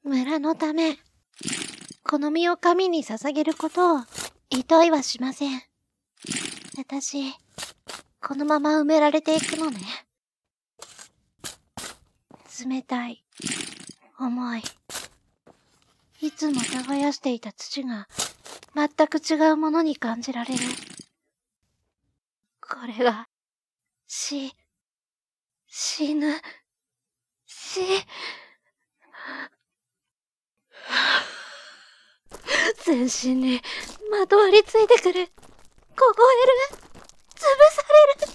村のため、この身を神に捧げることを、いといはしません。私、このまま埋められていくのね。冷たい、重い。いつも耕していた土が、全く違うものに感じられる。これが、死ぬ、全身にまとわりついてくる。凍える。潰される。